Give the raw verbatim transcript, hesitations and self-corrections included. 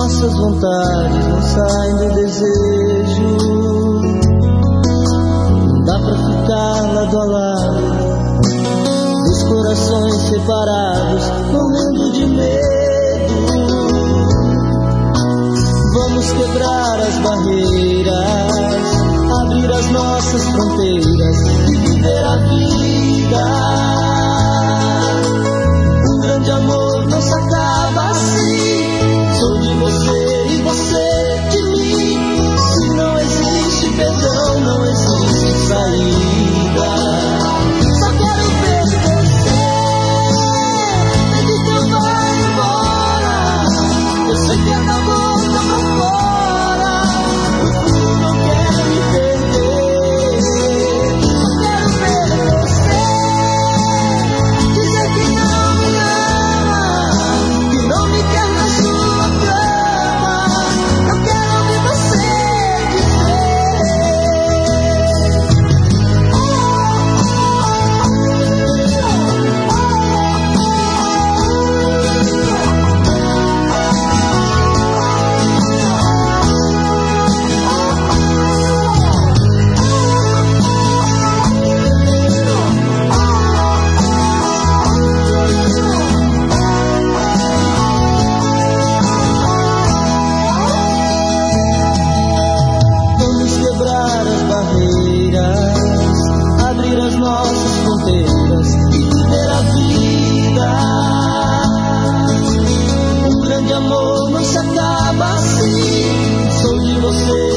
nossas vontades não saem do desejo. Não dá pra ficar lado a lado, dois corações separados, morrendo de medo. Vamos quebrar as barreiras, abrir as nossas fronteiras e viver a vida. Um grande amor não se acaba assim. Sou de você e você de mim. Se não existe perdão, não existe saída. Só quero ver você, desde que eu vá embora. Eu sei que é da boca pra fora, no fundo não quero me perder. Só quero ver você dizer que não me ama, que não me quer na sua cama. Eu quero ouvir você Vamos quebrar as barreiras, abrir as nossas fronteiras e viver a vida. Um grande amor não se acaba assim. Sou de você